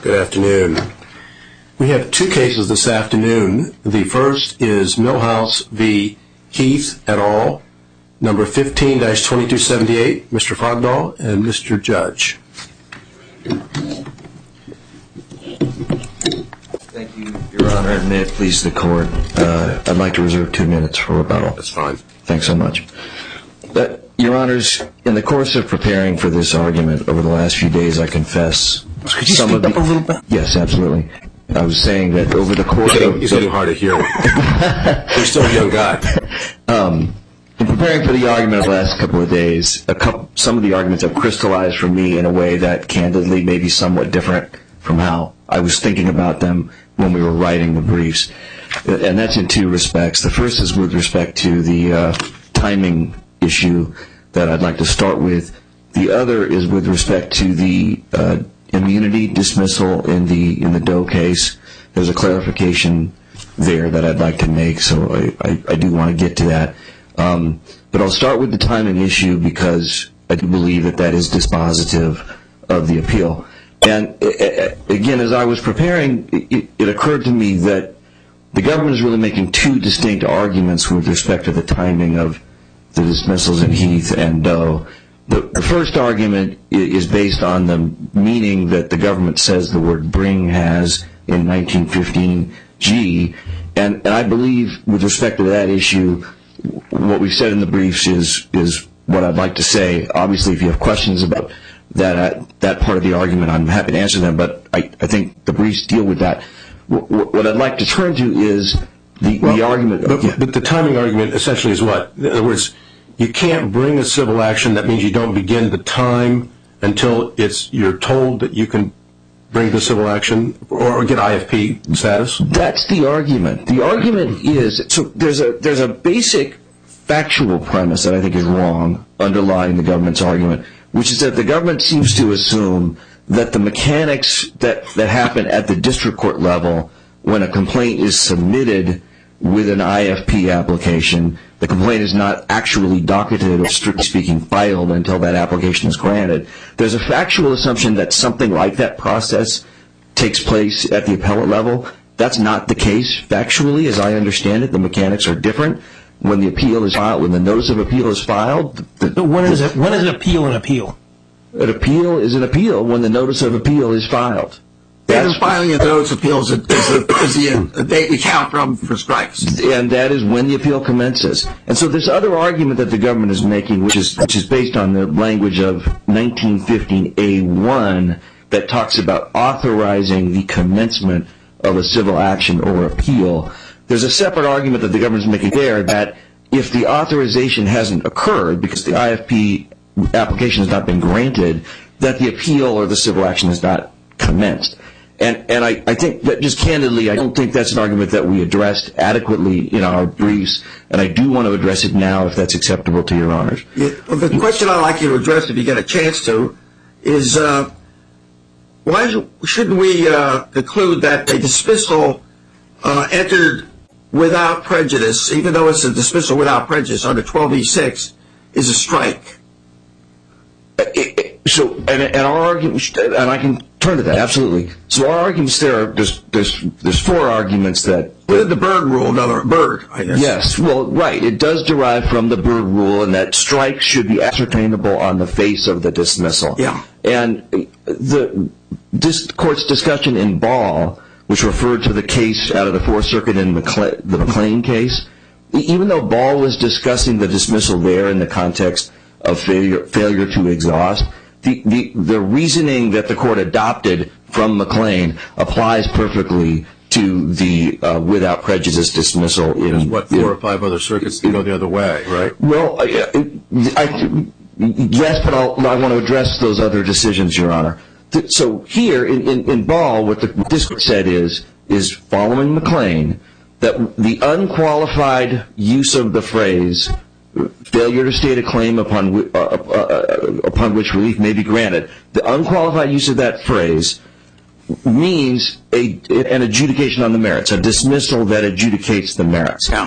Good afternoon. We have two cases this afternoon. The first is Millhouse v. Heath et al., number 15-2278, Mr. Fogdahl and Mr. Judge. Thank you, Your Honor, and may it please the Court. I'd like to reserve 2 minutes for rebuttal. That's fine. Thanks so much. Your Honors, in the course of preparing for this argument over the last few days, I confess... Could you speak up a little bit? Yes, absolutely. I was saying that over the course of... He's getting hard to hear. You're still a young guy. In preparing for the argument of the last couple of days, some of the arguments have crystallized for me in a way that candidly may be somewhat different from how I was thinking about them when we were writing the briefs. And that's in two respects. The first is with respect to the timing issue that I'd like to start with. The other is with respect to the immunity dismissal in the Doe case. There's a clarification there that I'd like to make, so I do want to get to that. But I'll start with the timing issue because I do believe that is dispositive of the appeal. And again, as I was preparing, it occurred to me that the government is really making two distinct arguments with respect to the timing of the dismissals in Heath and Doe. The first argument is based on the meaning that the government says the word bring has in 1915 G. And I believe with respect to that issue, what we've said in the briefs is what I'd like to say. Obviously, if you have questions about that part of the argument, I'm happy to answer them, but I think the briefs deal with that. What I'd like to turn to is the argument. But the timing argument essentially is what? In other words, you can't bring a civil action. That means you don't begin the time until you're told that you can bring the civil action or get IFP status? That's the argument. The argument is, so there's a basic factual premise that I think is wrong underlying the government's argument, which is that the government seems to assume that the mechanics that happen at the district court level when a complaint is submitted with an IFP application, the complaint is not actually docketed or, strictly speaking, filed until that application is granted. There's a factual assumption that something like that process takes place at the appellate level. That's not the case factually, as I understand it. The mechanics are different. When the appeal is filed, when the notice of appeal is filed... When is an appeal an appeal? An appeal is an appeal when the notice of appeal is filed. The filing of the notice of appeals is the date we count from for strikes. And that is when the appeal commences. And so this other argument that the government is making, which is based on the language of 1915A1, that talks about authorizing the commencement of a civil action or appeal, there's a separate argument that the government is making there that if the authorization hasn't occurred because the IFP application has not been granted, that the appeal or the civil action has not commenced. And I think that just candidly, I don't think that's an argument that we addressed adequately in our briefs, and I do want to address it now if that's acceptable to your honors. Well, the question I'd like you to address, if you get a chance to, is why shouldn't we conclude that a dismissal entered without prejudice, even though it's a dismissal without prejudice under 12E6, is a strike? So, and our argument, and I can turn to that, absolutely. So our arguments there, there's four arguments that... What the Byrd rule, another Byrd, I guess. Yes, well, right. It does derive from the Byrd rule, and that strikes should be ascertainable on the face of the dismissal. Yeah. And this court's discussion in Ball, which referred to the case out of the Fourth Circuit in the McLean case, even though Ball was discussing the dismissal there in the context of failure to exhaust, the reasoning that the court adopted from McLean applies perfectly to the without prejudice dismissal. There's what, 4 or 5 other circuits that go the other way, right? Well, yes, but I want to address those other decisions, Your Honor. So here, in Ball, what this court said is following McLean, that the unqualified use of the phrase failure to state a claim upon which relief may be granted, the unqualified use of that phrase means an adjudication on the merits, a dismissal that adjudicates the merits. Yeah.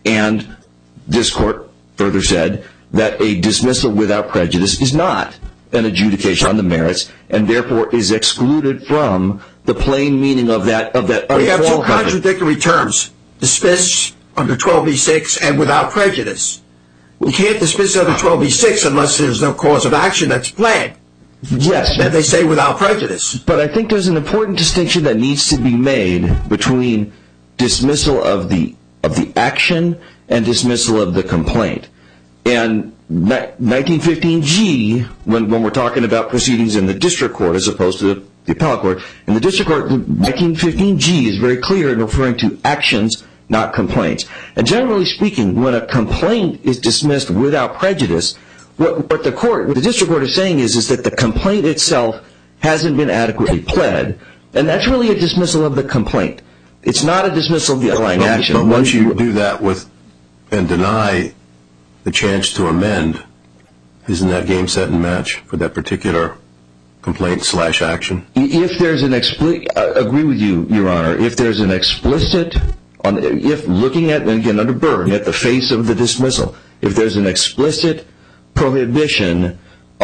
And this court further said that a dismissal without prejudice is not an adjudication on the merits, and therefore is excluded from the plain meaning of that We have two contradictory terms, dismiss under 12b-6 and without prejudice. We can't dismiss under 12b-6 unless there's no cause of action that's planned. Yes. Then they say without prejudice. But I think there's an important distinction that needs to be made between dismissal of the action and dismissal of the complaint. And 1915G, when we're talking about proceedings in the district court as opposed to the appellate court, in the district court, 1915G is very clear in referring to actions, not complaints. And generally speaking, when a complaint is dismissed without prejudice, what the district court is saying is that the complaint itself hasn't been adequately pled, and that's really a dismissal of the complaint. It's not a dismissal of the underlying action. But once you do that and deny the chance to amend, isn't that game, set, and match for that particular complaint/action? If there's an agree with you, Your Honor, if there's an explicit, if looking at, and again under Byrne, at the face of the dismissal, if there's an explicit prohibition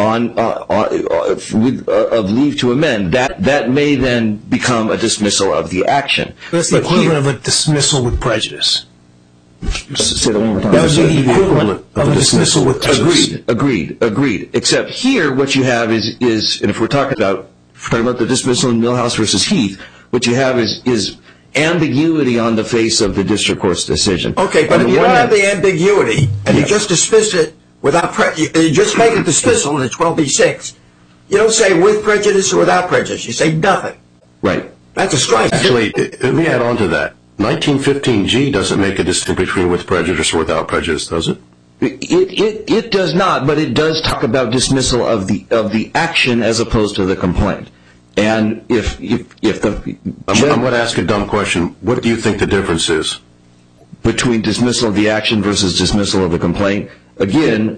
of leave to amend, that may then become a dismissal of the action. That's the equivalent of a dismissal with prejudice. Say that one more time. That would be the equivalent of a dismissal with prejudice. Agreed. Except here, what you have is, and if we're talking about the dismissal in Milhouse versus Heath, what you have is ambiguity on the face of the district court's decision. Okay, but if you don't have the ambiguity and you just dismiss it without you just make a dismissal in the 12b-6, you don't say with prejudice or without prejudice. You say nothing. Right. That's a strike. Actually, let me add on to that. 1915G doesn't make a distinction between with prejudice or without prejudice, does it? It does not, but it does talk about dismissal of the action as opposed to the complaint. And if the I'm going to ask a dumb question. What do you think the difference is between dismissal of the action versus dismissal of the complaint? Again,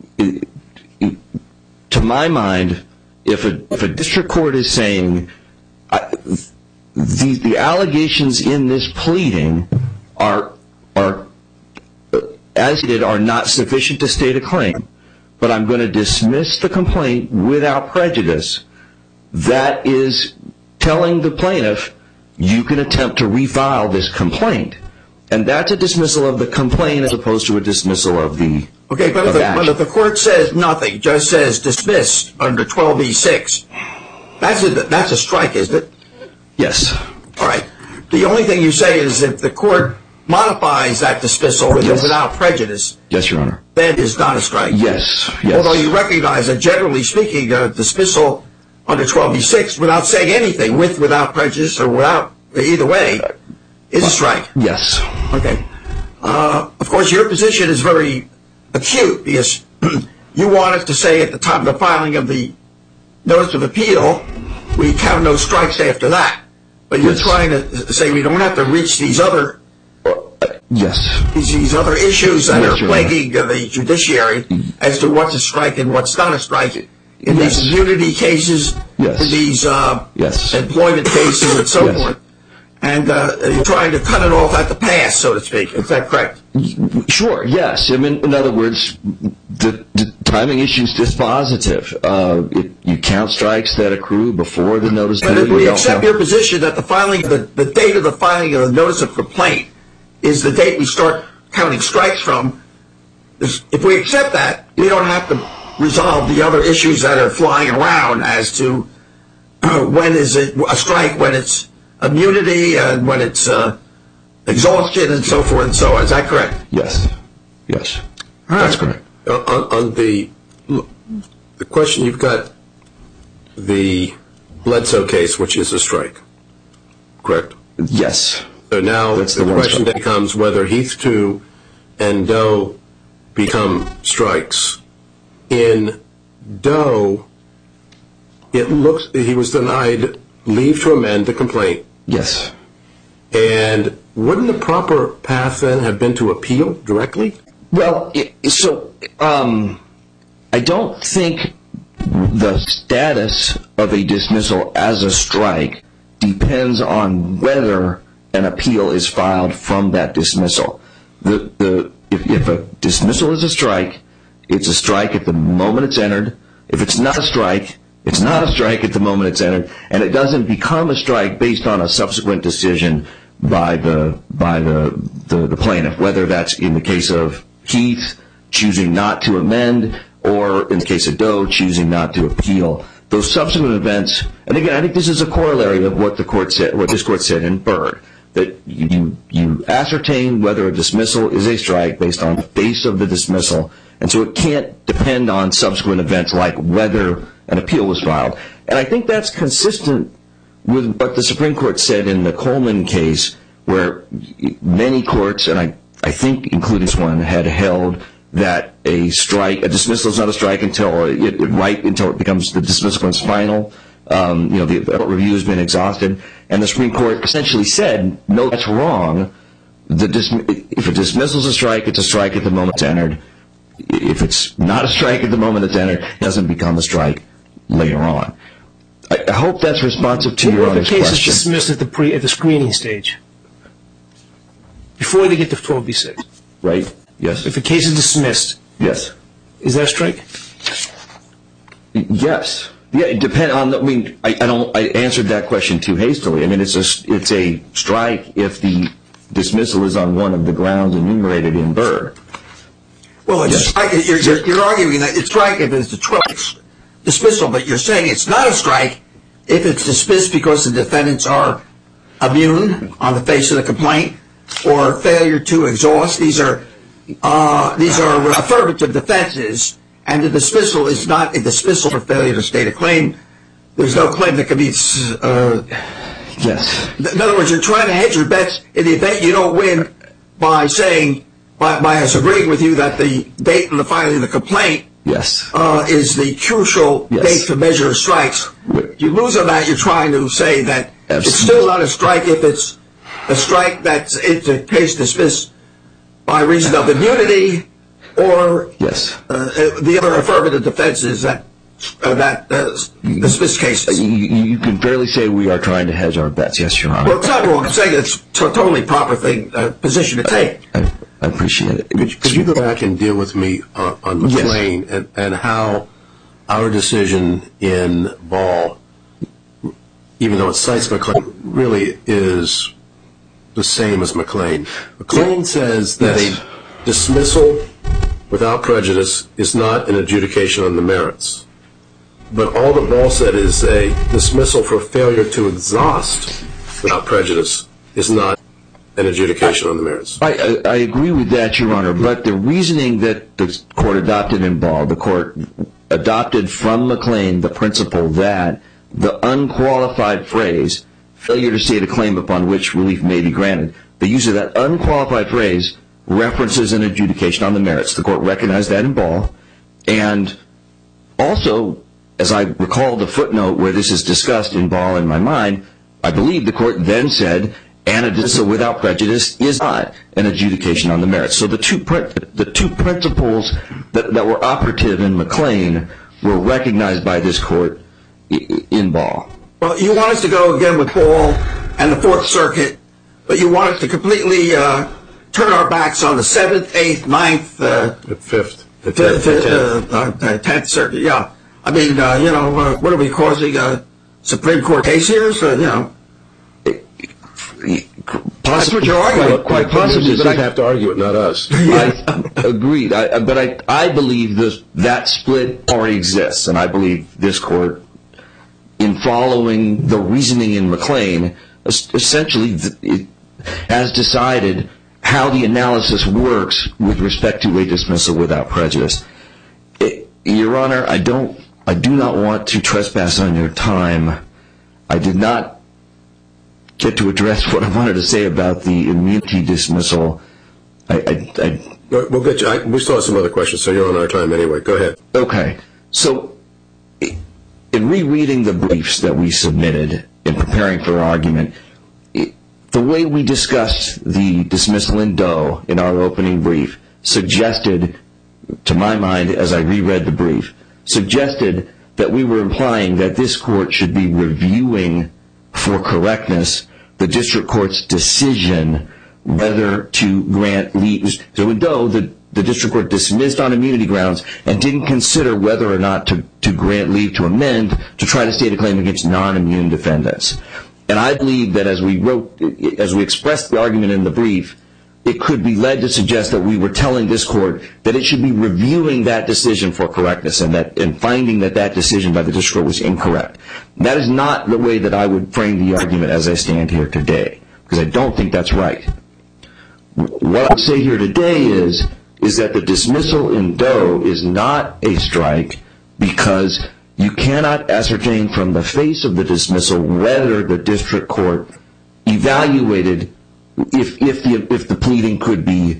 to my mind, if a district court is saying the allegations in this pleading are as stated are not sufficient to state a claim, but I'm going to dismiss the complaint without prejudice, that is telling the plaintiff you can attempt to refile this complaint. And that's a dismissal of the complaint as opposed to a dismissal of the Okay, but if the court says nothing, just says dismiss under 12b-6, that's a strike, isn't it? Yes. All right. The only thing you say is if the court modifies that dismissal without prejudice, yes, Your Honor, then it's not a strike. Yes. Although you recognize that generally speaking, a dismissal under 12b-6 without saying anything, without prejudice or without, either way, is a strike. Yes. Okay. Of course, your position is very acute because you want us to say at the time of the filing of the notice of appeal, we count no strikes after that. But you're trying to say we don't have to reach these other these other issues that are plaguing the judiciary as to what's a strike and what's not a strike in these immunity cases, in these employment cases and so forth. And you're trying to cut it off at the pass, so to speak. Is that correct? Sure, yes. I mean, in other words, the timing issue is dispositive. You count strikes that accrue before the notice of appeal. But if we accept your position that the date of the filing of the notice of complaint is the date we start counting strikes from, if we accept that, we don't have to resolve the other issues that are flying around as to when is it a strike, when it's immunity, and when it's exhaustion, and so forth and so on. Is that correct? Yes. Yes. That's correct. On the question, you've got the Bledsoe case, which is a strike, correct? Yes. So now the question becomes whether Heath 2 and Doe become strikes. In Doe, it looks he was denied leave to amend the complaint. Yes. And wouldn't the proper path then have been to appeal directly? Well, I don't think the status of a dismissal as a strike depends on whether an appeal is filed from that dismissal. If a dismissal is a strike, it's a strike at the moment it's entered. If it's not a strike, it's not a strike at the moment it's entered, and it doesn't become a strike based on a subsequent decision by the plaintiff, whether that's in the case of Heath choosing not to amend, or in the case of Doe choosing not to appeal. Those subsequent events, and again, I think this is a corollary of what this court said in Byrd, that you ascertain whether a dismissal is a strike based on the base of the dismissal, and so it can't depend on subsequent events like whether an appeal was filed. And I think that's consistent with what the Supreme Court said in the Coleman case, where many courts, and I think including this one, had held that a dismissal is not a strike until it becomes the dismissal is final. The review has been exhausted, and the Supreme Court essentially said, no, that's wrong. If a dismissal is a strike, it's a strike at the moment it's entered. If it's not a strike at the moment it's entered, it doesn't become a strike later on. I hope that's responsive to your Honor's question. If the case is dismissed at the screening stage, before they get to 12b6. Right. Yes. If the case is dismissed. Yes. Is that a strike? Yes. Yeah. It depends on. I answered that question too hastily. I mean, it's a strike if the dismissal is on one of the grounds enumerated in Byrd. Well, you're arguing that it's a strike if it's a 12 dismissal, but you're saying it's not a strike if it's dismissed because the defendants are immune on the face of the complaint or failure to exhaust. These are affirmative defenses, and the dismissal is not a dismissal for failure to state a claim. There's no claim that can be. Yes. In other words, you're trying to hedge your bets in the event you don't win by saying, by us agreeing with you that the date of the filing of the complaint is the crucial date to measure strikes. You lose on that, you're trying to say that it's still not a strike if it's a strike that's it's a case dismissed by reason of immunity or the other affirmative defenses that dismissed cases. You can barely say we are trying to hedge our bets. Yes, Your Honor. Well, it's not wrong. I'm saying it's a totally proper position to take. I appreciate it. Could you go back and deal with me on McLean and how our decision in Ball, even though it cites McLean, really is the same as McLean? McLean says that a dismissal without prejudice is not an adjudication on the merits. But all that Ball said is a dismissal for failure to exhaust without prejudice is not an adjudication on the merits. I agree with that, Your Honor, but the reasoning that the court adopted in Ball, the court adopted from McLean the principle that the unqualified phrase, failure to state a claim upon which relief may be granted, the use of that unqualified phrase references an adjudication on the merits. The court recognized that in Ball, and also, as I recall the footnote where this is discussed in Ball in my mind, I believe the court then said, and a dismissal without prejudice is not an adjudication on the merits. So the two principles that were operative in McLean were recognized by this court in Ball. Well, you want us to go again with Ball and the Fourth Circuit, but you want us to completely turn our backs on the 7th, 8th, 9th, the 5th, the 10th Circuit. Yeah, I mean, what are we causing a Supreme Court case here? So, that's what you're arguing. Quite possibly, but I have to argue it, not us. I agreed, but I believe that split already exists, and I believe this court, in following the reasoning in McLean, essentially has decided how the analysis works with respect to a dismissal without prejudice. Your Honor, I do not want to trespass on your time. I did not get to address what I wanted to say about the immunity dismissal. We'll get you. We still have some other questions, so you're on our time anyway. Go ahead. Okay. So, in rereading the briefs that we submitted in preparing for argument, the way we discussed the dismissal in Doe in our opening brief suggested, to my mind, as I reread the brief, suggested that we were implying that this court should be reviewing for correctness the district court's decision whether to grant leave. So in Doe, the the district court dismissed on immunity grounds and didn't consider whether or not to grant leave to amend to try to state a claim against non-immune defendants. And I believe that as we expressed the argument in the brief, it could be led to suggest that we were telling this court that it should be reviewing that decision for correctness and finding that decision by the district court was incorrect. That is not the way that I would frame the argument as I stand here today, because I don't think that's right. What I would say here today is that the dismissal in Doe is not a strike because you cannot ascertain from the face of the dismissal whether the district court evaluated if the pleading could be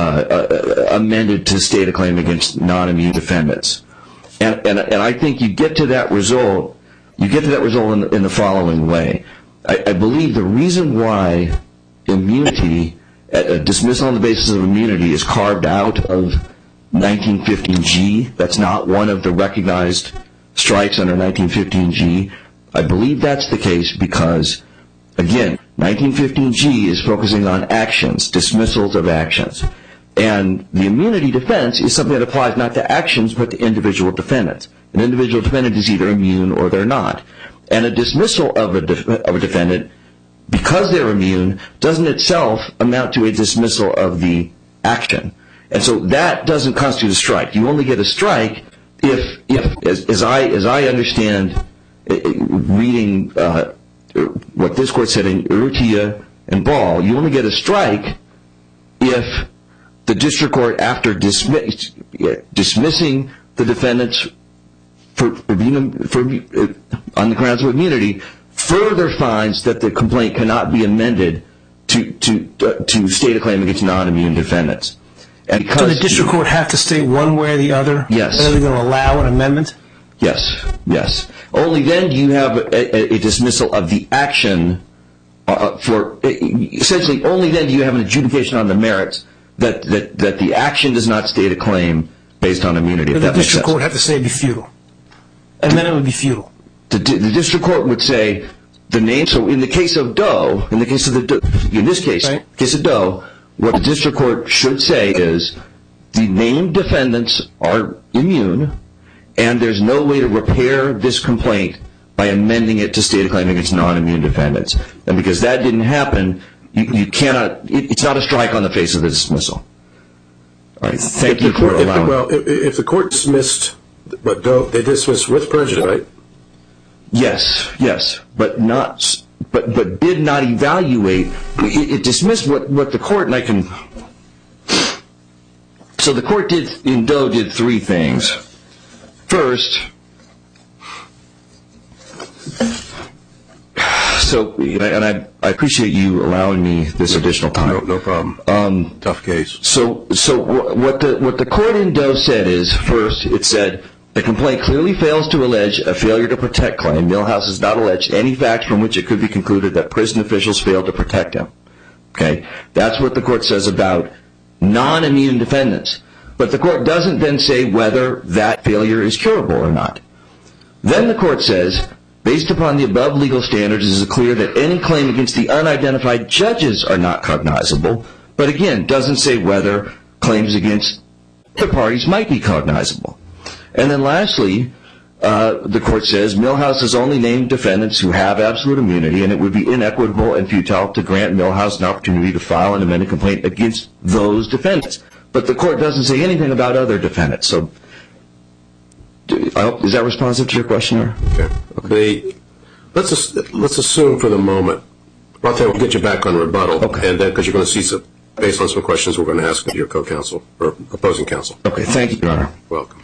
amended to state a claim against non-immune defendants. And I think you get to that result in the following way. I believe the reason why immunity, a dismissal on the basis of immunity, is carved out of 1915G, that's not one of the recognized strikes under 1915G. I believe that's the case because, again, 1915G is focusing on actions, dismissals of actions. And the immunity defense is something that applies not to actions but to individual defendants. An individual defendant is either immune or they're not. And a dismissal of a defendant, because they're immune, doesn't itself amount to a dismissal of the action. And so that doesn't constitute a strike. You only get a strike if as I understand reading what this court said in Urrutia and Ball, you only get a strike if the district court, after dismissing the defendants on the grounds of immunity, further finds that the complaint cannot be amended to state a claim against non-immune defendants. And so the district court have to state one way or the other? Yes. Are they going to allow an amendment? Yes. Only then do you have a dismissal of the action essentially only then do you have an adjudication on the merits that the action does not state a claim based on immunity. But the district court have to say it would be futile. And then it would be futile. The district court would say the name. So in the case of Doe, in this case, right. Case of Doe, what the district court should say is the named defendants are immune, and there's no way to repair this complaint by amending it to state a claim against non-immune defendants. And because that didn't happen, you cannot. It's not a strike on the face of the dismissal. All right. Thank you for allowing. Well, if the court dismissed, but Doe, they dismissed with prejudice, right? Yes, but did not evaluate. It dismissed what the court, and I can. So the court in Doe did three things. First, and I appreciate you allowing me this additional time. No problem. Tough case. So what the court in Doe said is, first, it said the complaint clearly fails to allege a failure to protect claim. Millhouse has not alleged any facts from which it could be concluded that prison officials failed to protect him. Okay, that's what the court says about non-immune defendants. But the court doesn't then say whether that failure is curable or not. Then the court says, based upon the above legal standards, it is clear that any claim against the unidentified judges are not cognizable, but again, doesn't say whether claims against the parties might be cognizable. And then lastly, the court says, Millhouse has only named defendants who have absolute immunity, and it would be inequitable and futile to grant Millhouse an opportunity to file an amended complaint against those defendants. But the court doesn't say anything about other defendants. So, is that responsive to your question? Okay. Let's assume for the moment. We'll get you back on rebuttal, okay. And then because you're going to see some, based on some questions we're going to ask of your co-counsel or opposing counsel. Okay. Thank you, Your Honor. Welcome.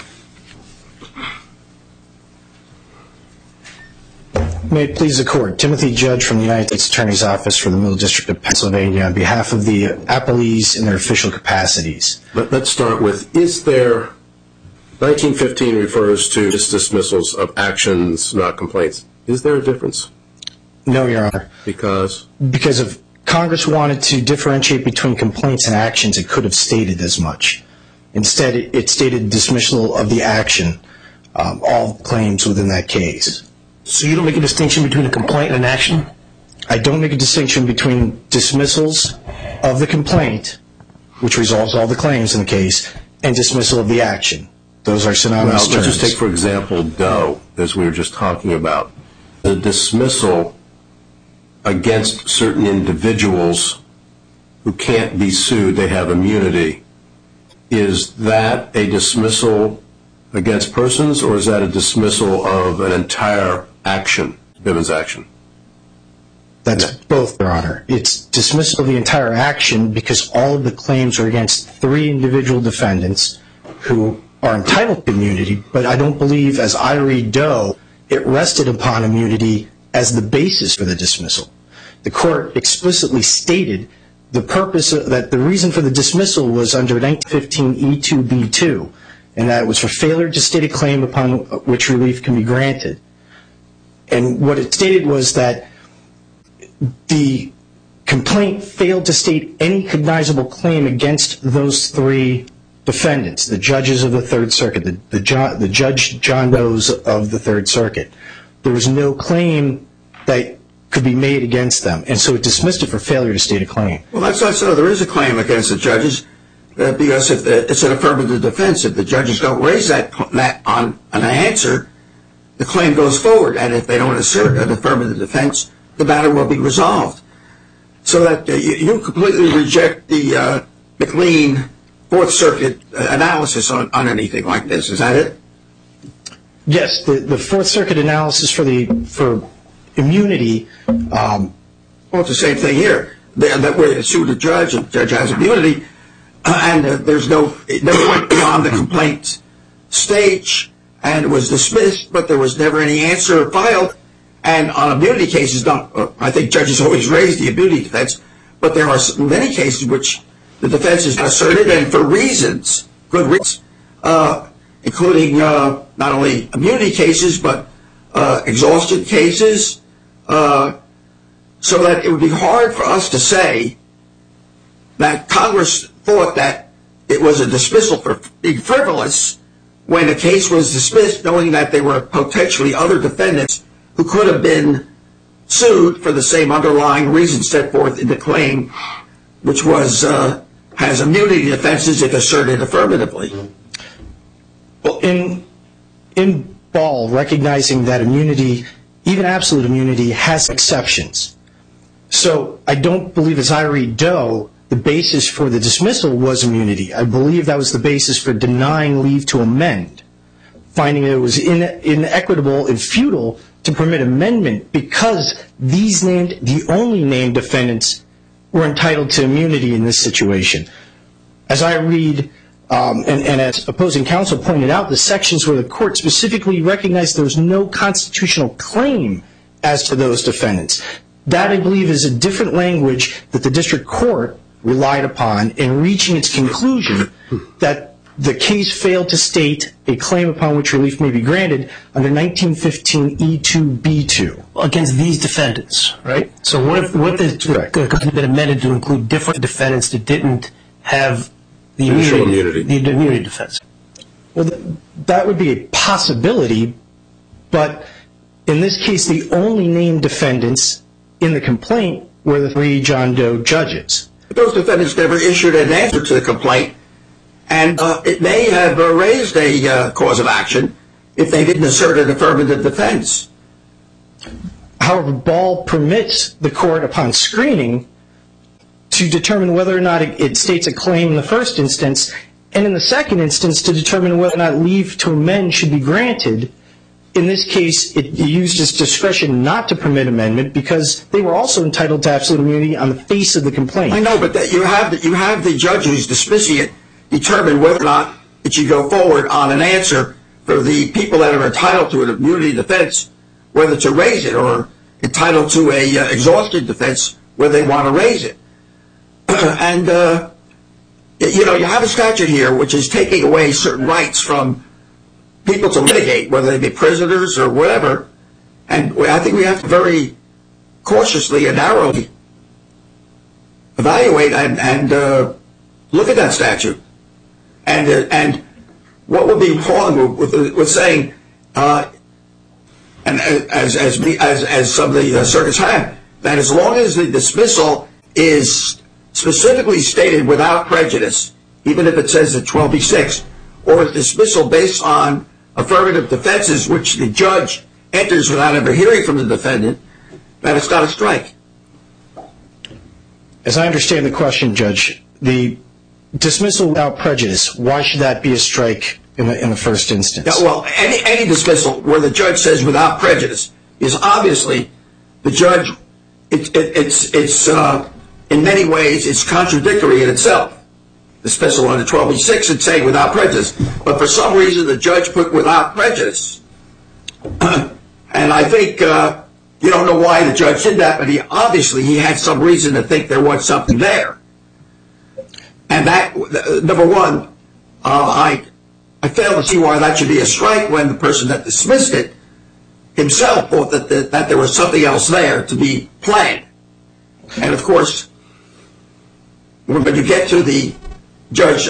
May it please the Court. Timothy Judge from the United States Attorney's Office for the Middle District of Pennsylvania on behalf of the appellees in their official capacities. Let's start with, is there, 1915 refers to dismissals of actions, not complaints. Is there a difference? No, Your Honor. Because? Because if Congress wanted to differentiate between complaints and actions, it could have stated as much. Instead, it stated dismissal of the action, all claims within that case. So you don't make a distinction between a complaint and an action? I don't make a distinction between dismissals of the complaint which resolves all the claims in the case, and dismissal of the action. Those are synonymous terms. Let's just take, for example, Doe, as we were just talking about. The dismissal against certain individuals who can't be sued, they have immunity. Is that a dismissal against persons, or is that a dismissal of an entire action, Bivens action? That's both, Your Honor. It's dismissal of the entire action because all of the claims are against 3 individual defendants who are entitled to immunity, but I don't believe, as I read Doe, it rested upon immunity as the basis for the dismissal. The court explicitly stated the purpose that the reason for the dismissal was under 1915 E2B2, and that it was for failure to state a claim upon which relief can be granted. And what it stated was that the complaint failed to state any cognizable claim against those 3 defendants, the judges of the Third Circuit, the Judge John Does of the Third Circuit. There was no claim that could be made against them, and so it dismissed it for failure to state a claim. Well, that's not so. There is a claim against the judges because if it's an affirmative defense. If the judges don't raise that on an answer, the claim goes forward, and if they don't assert an affirmative defense, the matter will be resolved. So that you completely reject the McLean Fourth Circuit analysis on anything like this. Is that it? Yes, the Fourth Circuit analysis for immunity. Well, it's the same thing here. That we sued a judge, and the judge has immunity, and it never went beyond the complaint stage, and it was dismissed, but there was never any answer filed. And on immunity cases, I think judges always raise the immunity defense, but there are many cases which the defense is asserted, and for reasons, good reasons, including not only immunity cases, but exhaustion cases, so that it would be hard for us to say that Congress thought that it was a dismissal for being frivolous when the case was dismissed, knowing that there were potentially other defendants who could have been sued for the same underlying reason set forth in the claim, which was has immunity defenses if asserted affirmatively. Well, in Ball, recognizing that immunity, even absolute immunity, has exceptions. So I don't believe, as I read Doe, the basis for the dismissal was immunity. I believe that was the basis for denying leave to amend, finding that it was inequitable and futile to permit amendment because the only named defendants were entitled to immunity in this situation. As I read, and as opposing counsel pointed out, the sections where the court specifically recognized there was no constitutional claim as to those defendants. That, I believe, is a different language that the district court relied upon in reaching its conclusion that the case failed to state a claim upon which relief may be granted under 1915 E2B2. Against these defendants, right? So what if it could have been amended to include different defendants that didn't have the immunity defense? Well, that would be a possibility, but in this case, the only named defendants in the complaint were the 3 John Doe judges. But those defendants never issued an answer to the complaint, and it may have raised a cause of action if they didn't assert an affirmative defense. However, Ball permits the court upon screening to determine whether or not it states a claim in the first instance, and in the second instance to determine whether or not leave to amend should be granted. In this case, it used its discretion not to permit amendment because they were also entitled to absolute immunity on the face of the complaint. I know, but you have the judge who's dismissing it determine whether or not it should go forward on an answer for the people that are entitled to an immunity defense, whether to raise it, or entitled to a exhausted defense where they want to raise it. And you have a statute here which is taking away certain rights from people to litigate, whether they be prisoners or whatever. And I think we have to very cautiously and narrowly evaluate and look at that statute. And what would be wrong with saying, and as some of the circuits have, that as long as the dismissal is specifically stated without prejudice, even if it says at 12b-6, or a dismissal based on affirmative defenses which the judge enters without ever hearing from the defendant, that it's not a strike. As I understand the question, Judge, the dismissal without prejudice, why should that be a strike in the first instance? Yeah, well, any dismissal where the judge says without prejudice is obviously the judge, it's in many ways, it's contradictory in itself. Dismissal under 12b-6 and saying without prejudice. But for some reason, the judge put without prejudice. And I think you don't know why the judge did that, but he had some reason to think there was something there. And that, number one, I fail to see why that should be a strike when the person that dismissed it himself thought that there was something else there to be planned. And of course, when you get to the judge,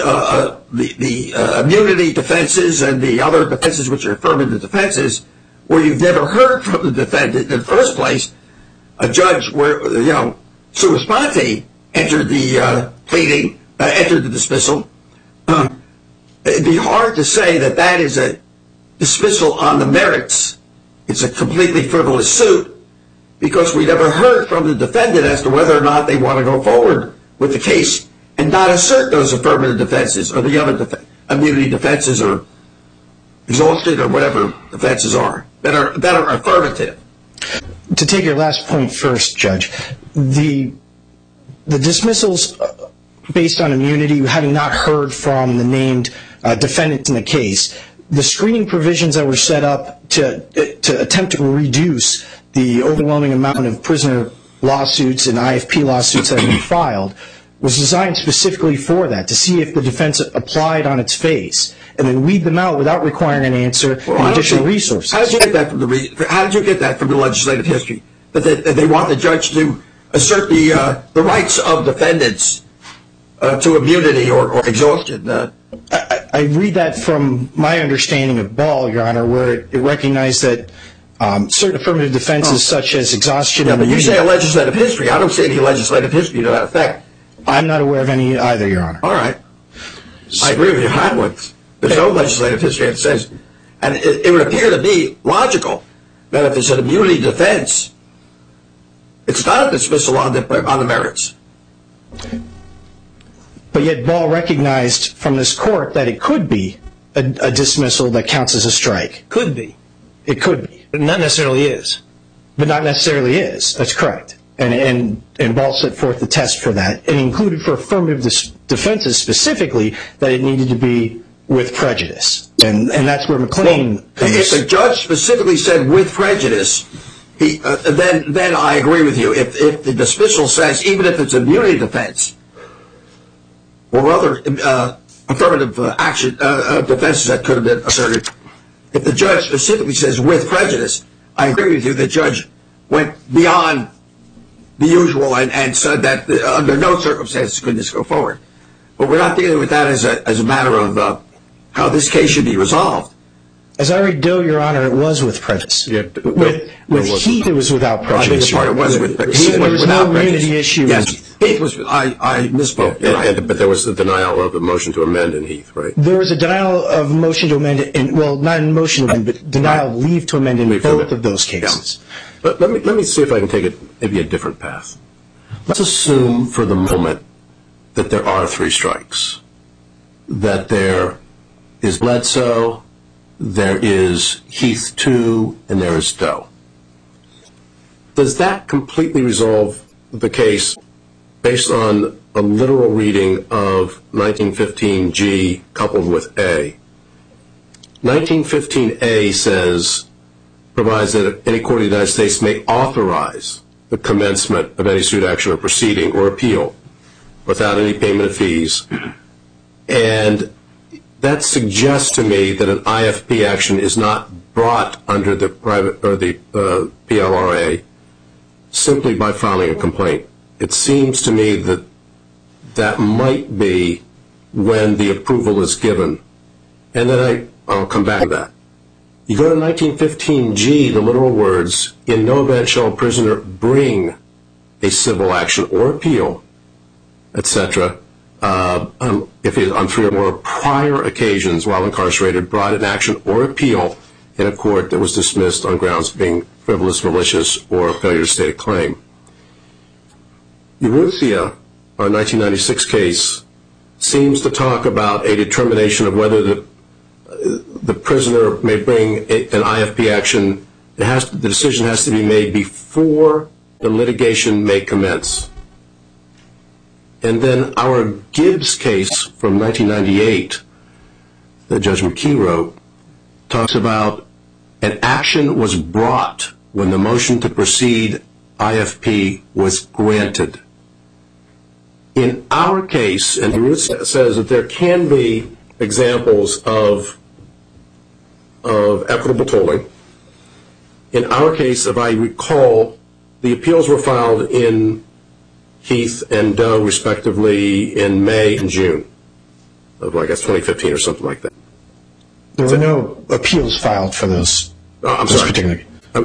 the immunity defenses and the other defenses which are affirmative defenses, where you've never heard from the defendant in the first place, a judge where, sua sponte entered the pleading, entered the dismissal, it'd be hard to say that is a dismissal on the merits. It's a completely frivolous suit because we never heard from the defendant as to whether or not they want to go forward with the case and not assert those affirmative defenses or the other immunity defenses or exhausted or whatever defenses are that are affirmative. To take your last point first, Judge, the dismissals based on immunity, having not heard from the named defendants in the case, the screening provisions that were set up to attempt to reduce the overwhelming amount of prisoner lawsuits and IFP lawsuits that have been filed was designed specifically for that, to see if the defense applied on its face, and then weed them out without requiring an answer and additional resources. How did you get that from the legislative history? That they want the judge to assert the rights of defendants to immunity or exhaustion? I read that from my understanding of Ball, Your Honor, where it recognized that certain affirmative defenses such as exhaustion and immunity. But you say a legislative history. I don't see any legislative history to that effect. I'm not aware of any either, Your Honor. All right. I agree with you. There's no legislative history that says, and it would appear to be logical that if it's an immunity defense, it's not a dismissal on the merits. But yet Ball recognized from this court that it could be a dismissal that counts as a strike. Could be. It could be. But not necessarily is. But not necessarily is. That's correct. And Ball set forth the test for that, and included for affirmative defenses specifically that it needed to be with prejudice. And that's where McLean comes. If the judge specifically said with prejudice, then I agree with you. If the dismissal says, even if it's immunity defense or other affirmative action defenses that could have been asserted, if the judge specifically says with prejudice, I agree with you. The judge went beyond the usual and said that under no circumstances could this go forward. But we're not dealing with that as a matter of how this case should be resolved. As I read Doe, Your Honor, it was with prejudice. Yeah, with Heath, it was without prejudice. It was with prejudice. There was no immunity issue. Yes, Heath was. I misspoke. Yeah, but there was the denial of the motion to amend in Heath, right? There was a denial of motion to amend, not in motion to amend, but denial of leave to amend in both of those cases. Yeah. But let me see if I can take it maybe a different path. Let's assume for the moment that there are 3 strikes, that there is Bledsoe, there is Heath 2, and there is Doe. Does that completely resolve the case based on a literal reading of 1915G coupled with A? 1915A provides that any court of the United States may authorize the commencement of any suit, action, or proceeding or appeal without any payment of fees. And that suggests to me that an IFP action is not brought under the private or the PLRA simply by filing a complaint. It seems to me that that might be when the approval is given. And then I'll come back to that. You go to 1915G, the literal words, in no event shall a prisoner bring a civil action or appeal etc., if he on 3 or more prior occasions while incarcerated brought an action or appeal in a court that was dismissed on grounds of being frivolous, malicious, or failure to state a claim. Urrutia, our 1996 case, seems to talk about a determination of whether the prisoner may bring an IFP action. The decision has to be made before the litigation may commence. And then our Gibbs case from 1998 that Judge McKee wrote talks about an action was brought when the motion to proceed IFP was granted. In our case, and Urrutia says that there can be examples of equitable tolling. In our case, if I recall, the appeals were filed in Heath and Doe, respectively, in May and June of, I guess, 2015 or something like that. There were no appeals filed for those. I'm sorry. Particular.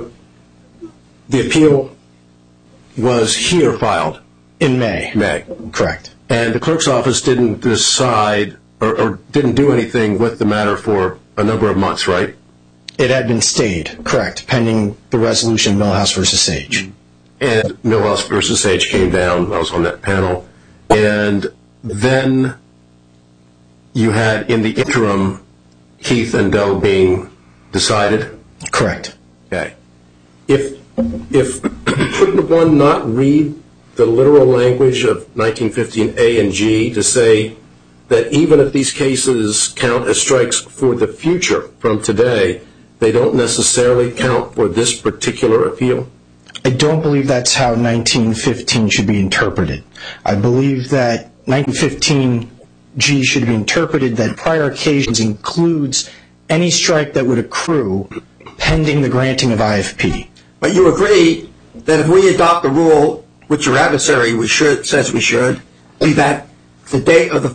The appeal was here filed. In May. May. Correct. And the clerk's office didn't decide or didn't do anything with the matter for a number of months, right? It had been stayed, correct, pending the resolution Millhouse v. Sage. And Millhouse v. Sage came down. I was on that panel. And then you had, in the interim, Heath and Doe being decided? Correct. Okay. If couldn't one not read the literal language of 1915 A and G to say that even if these cases count as strikes for the future from today, they don't necessarily count for this particular appeal? I don't believe that's how 1915 should be interpreted. I believe that 1915 G should be interpreted that prior occasions includes any strike that would accrue pending the granting of IFP. But you agree that if we adopt the rule, which your adversary says we should, be that the date of the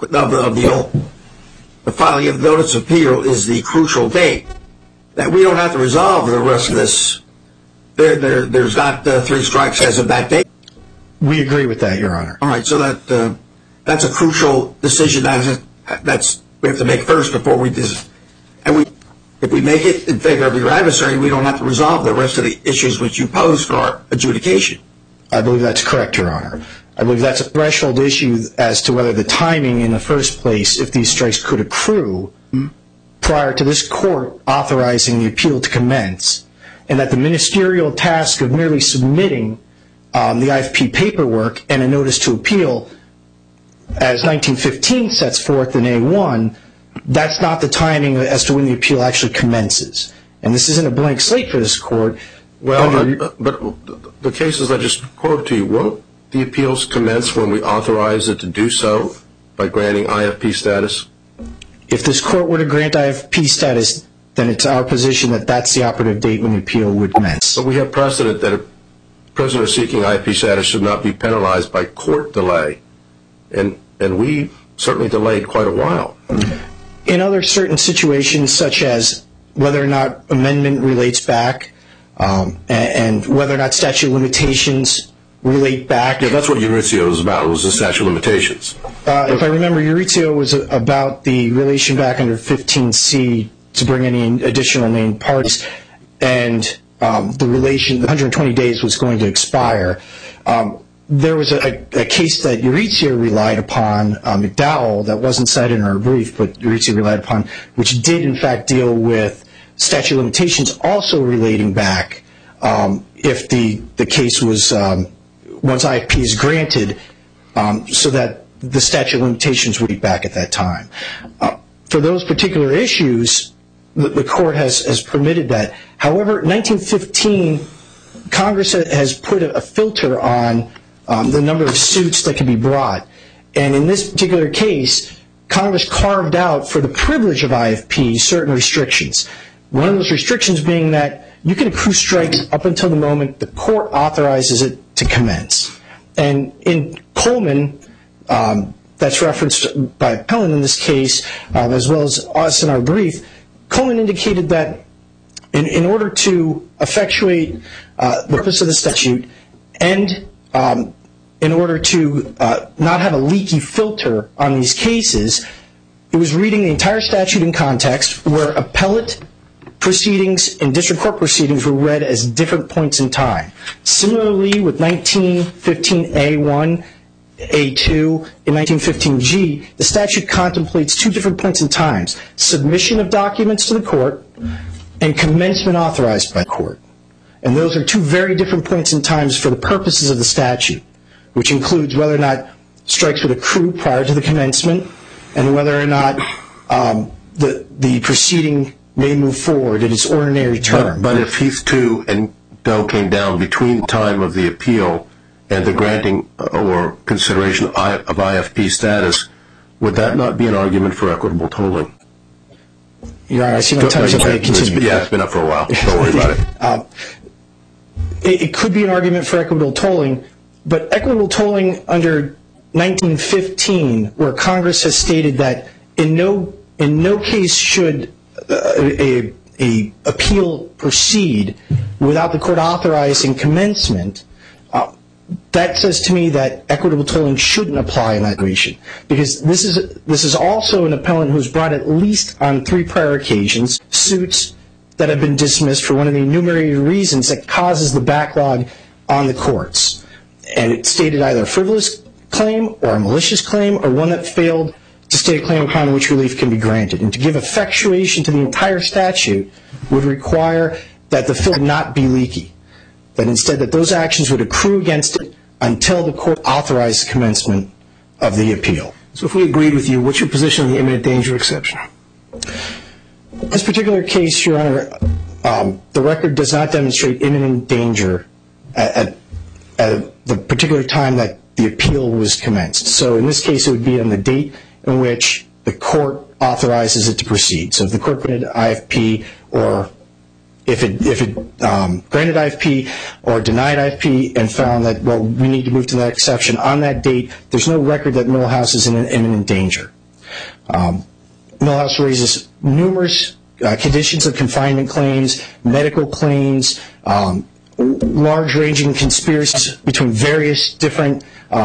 filing of the notice of appeal is the crucial date, that we don't have to resolve the rest of this. There's not 3 strikes as of that date. We agree with that, Your Honor. All right, so that's a crucial decision that's we have to make first before we do. And if we make it in favor of your adversary, we don't have to resolve the rest of the issues which you pose for our adjudication. I believe that's correct, Your Honor. I believe that's a threshold issue as to whether the timing in the first place, if these strikes could accrue prior to this court authorizing the appeal to commence, and that the ministerial task of merely submitting the IFP paperwork and a notice to appeal, as 1915 sets forth in A1, that's not the timing as to when the appeal actually commences. And this isn't a blank slate for this court. Well, but the cases I just quoted to you, won't the appeals commence when we authorize it to do so by granting IFP status? If this court were to grant IFP status, then it's our position that that's the operative date when the appeal would commence. But we have precedent that a prisoner seeking IFP status should not be penalized by court delay, and we certainly delayed quite a while. In other certain situations, such as whether or not amendment relates back, and whether or not statute of limitations relate back. Yeah, that's what Urrutia was about, was the statute of limitations. If I remember, Urrutia was about the relation back under 15C to bring any additional named parties, and the 120 days was going to expire. There was a case that Urrutia relied upon, McDowell, that wasn't cited in our brief, but Urrutia relied upon, which did in fact deal with statute of limitations also relating back if the case was, once IFP is granted, so that the statute of limitations would be back at that time. For those particular issues, the court has permitted that. However, 1915, Congress has put a filter on the number of suits that can be brought. And in this particular case, Congress carved out for the privilege of IFP certain restrictions. One of those restrictions being that you can accrue strikes up until the moment the court authorizes it to commence. And in Coleman, that's referenced by Appellant in this case, as well as us in our brief, Coleman indicated that in order to effectuate the purpose of the statute and in order to not have a leaky filter on these cases, it was reading the entire statute in context where appellate proceedings and district court proceedings were read as different points in time. Similarly, with 1915A1, A2, and 1915G, the statute contemplates two different points in time: submission of documents to the court and commencement authorized by the court. And those are two very different points in time for the purposes of the statute, which includes whether or not strikes would accrue prior to the commencement and whether or not the proceeding may move forward in its ordinary term. But if Heath 2 and Doe came down between the time of the appeal and the granting or consideration of IFP status, would that not be an argument for equitable tolling? Your Honor, I see my time's up. Yeah, it's been up for a while. Don't worry about it. It could be an argument for equitable tolling, but equitable tolling under 1915, where Congress has stated that in no case should a appeal proceed without the court authorizing commencement, that says to me that equitable tolling shouldn't apply in that situation, because this is also an appellant who's brought at least on 3 prior occasions suits that have been dismissed for one of the enumerated reasons that causes the backlog on the courts. And it stated either a frivolous claim or a malicious claim or one that failed to state a claim upon which relief can be granted. And to give effectuation to the entire statute would require that the filter not be leaky, that instead that those actions would accrue against it until the court authorized the commencement of the appeal. So if we agreed with you, what's your position on the imminent danger exception? In this particular case, Your Honor, the record does not demonstrate imminent danger at the particular time that the appeal was commenced. So in this case, it would be on the date in which the court authorizes it to proceed. So if the court granted IFP, or if it granted IFP or denied IFP and found that, well, we need to move to that exception, on that date, there's no record that Millhouse is in imminent danger. Millhouse raises numerous conditions of confinement claims, medical claims, large-ranging conspiracies between various different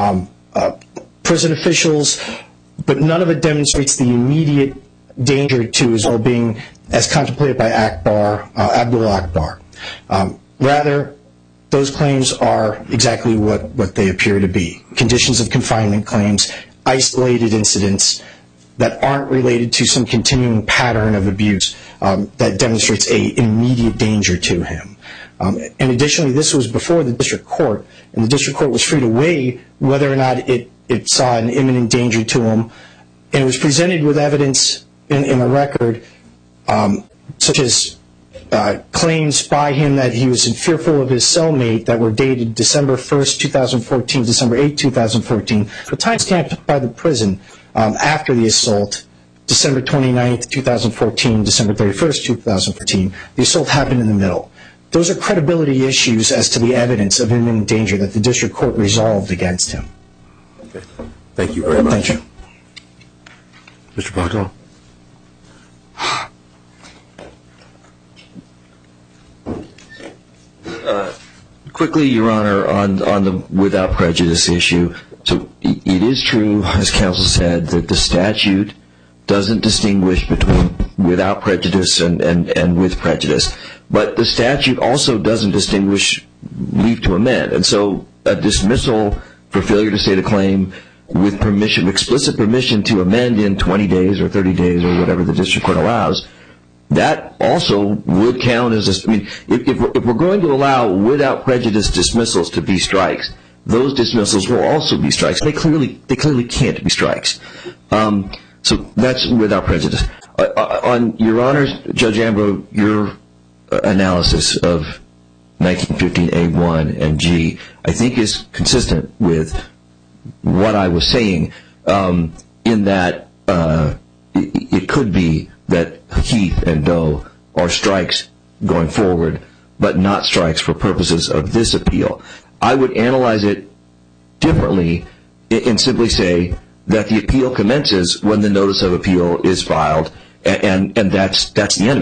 prison officials, but none of it demonstrates the immediate danger to his well-being as contemplated by Abdul Akbar. Rather, those claims are exactly what they appear to be: conditions of confinement claims, isolated incidents that aren't related to some continuing pattern of abuse that demonstrates an immediate danger to him. And additionally, this was before the district court, and the district court was free to weigh whether or not it saw an imminent danger to him. And it was presented with evidence in the record, such as claims by him that he was fearful of his cellmate that were dated December 1st, 2014, December 8th, 2014, but timestamped by the prison after the assault, December 29th, 2014, December 31st, 2014. The assault happened in the middle. Those are credibility issues as to the evidence of imminent danger that the district court resolved against him. Okay. Thank you very much. Thank you. Mr. Bartol. Quickly, Your Honor, on the without prejudice issue. So it is true, as counsel said, that the statute doesn't distinguish between without prejudice and with prejudice. But the statute also doesn't distinguish leave to amend. And so a dismissal for failure to state a claim with permission, explicit permission to amend in 20 days or 30 days or whatever the district court allows, that also would count as a, I mean, if we're going to allow without prejudice dismissals to be strikes, those dismissals will also be strikes. They clearly can't be strikes. So that's without prejudice. On Your Honor's, Judge Ambrose, your analysis of 1915A1 and G, I think is consistent with what I was saying, in that it could be that Heath and Doe are strikes going forward, but not strikes for purposes of this appeal. I would analyze it differently and simply say that the appeal commences when the notice of appeal is filed, and that's the end of it.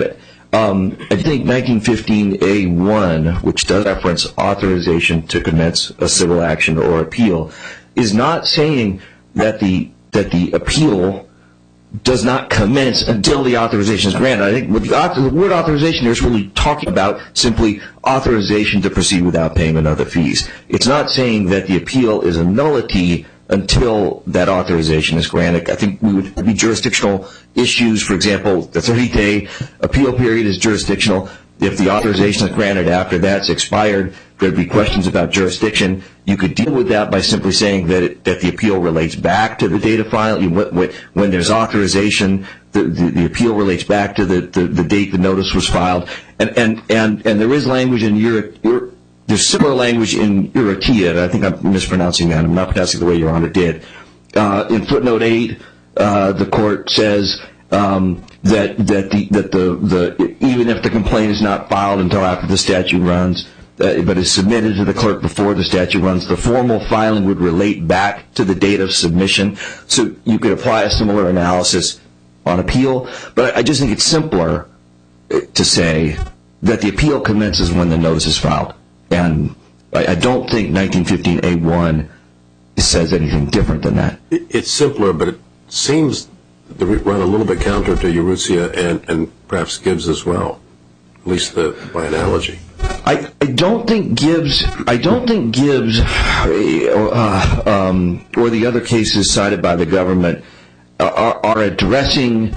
I think 1915A1, which does reference authorization to commence a civil action or appeal, is not saying that the appeal does not commence until the authorization is granted. I think the word authorization here is really talking about simply authorization to proceed without payment of the fees. It's not saying that the appeal is a nullity until that authorization is granted. I think we would be jurisdictional issues. For example, the 30-day appeal period is jurisdictional. If the authorization is granted after that's expired, there'd be questions about jurisdiction. You could deal with that by simply saying that the appeal relates back to the date of filing. When there's authorization, the appeal relates back to the date the notice was filed. And there is language in there's similar language in Uratia, and I think I'm mispronouncing that. I'm not pronouncing it the way Your Honor did. In footnote 8, the court says that even if the complaint is not filed until after the statute runs, but is submitted to the clerk before the statute runs, the formal filing would relate back to the date of submission. So you could apply a similar analysis on appeal. But I just think it's simpler to say that the appeal commences when the notice is filed. And I don't think 1915A1 says anything different than that. It's simpler, but it seems to run a little bit counter to Uratia and perhaps Gibbs as well, at least by analogy. I don't think Gibbs or the other cases cited by the government are addressing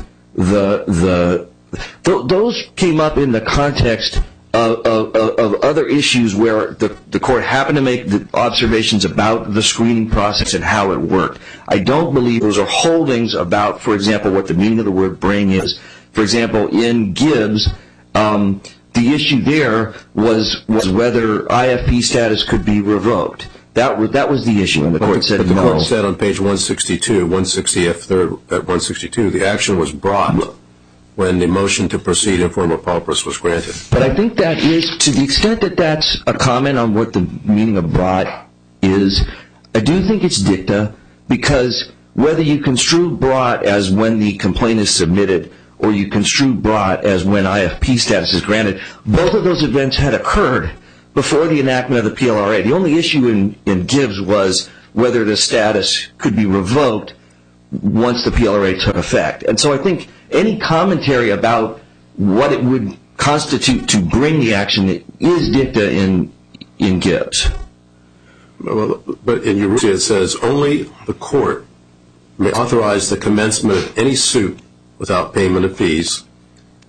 those came up in the context of other issues where the court happened to make the observations about the screening process and how it worked. I don't believe those are holdings about, for example, what the meaning of the word bring is. For example, in Gibbs, the issue there was whether IFP status could be revoked. That was the issue, and the court said no. But the court said on page 162, 160F3rd at 162, the action was brought when the motion to proceed in form of pauperous was granted. But I think that is, to the extent that that's a comment on what the meaning of brought is, I do think it's dicta, because whether you construe brought as when the complaint is submitted or you construe brought as when IFP status is granted, both of those events had occurred before the enactment of the PLRA. The only issue in Gibbs was whether the status could be revoked once the PLRA took effect. And so I think any commentary about what it would constitute to bring the action is dicta in Gibbs. Well, but in Uratia it says only the court may authorize the commencement of any suit without payment of fees. Yes. ...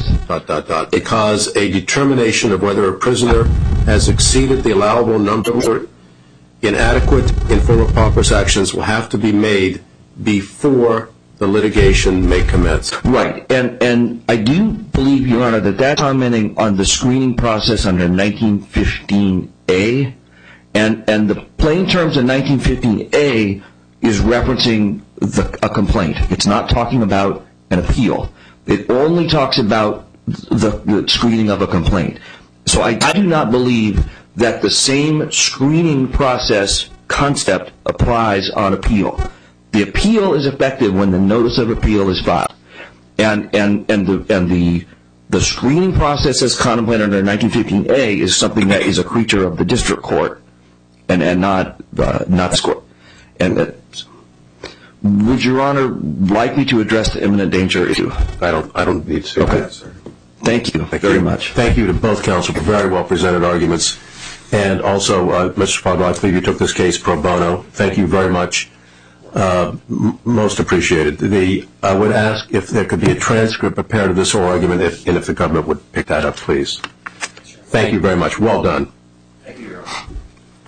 because a determination of whether a prisoner has exceeded the allowable number of inadequate informal pauperous actions will have to be made before the litigation may commence. Right, and I do believe, Your Honor, that that's commenting on the screening process under 1915A, and the plain terms of 1915A is referencing a complaint. It's not talking about an appeal. It only talks about the screening of a complaint. So I do not believe that the same screening process concept applies on appeal. The appeal is effective when the notice of appeal is filed, and the screening process as contemplated under 1915A is something that is a creature of the district court, and not this court. And would Your Honor like me to address the imminent danger issue? I don't need to. Okay. Thank you very much. Thank you to both counsel for very well presented arguments, and also Mr. Fogel, I believe you took this case pro bono. Thank you very much. Most appreciated. I would ask if there could be a transcript prepared of this oral argument, and if the government would pick that up, please. Thank you very much. Well done. Thank you, Your Honor.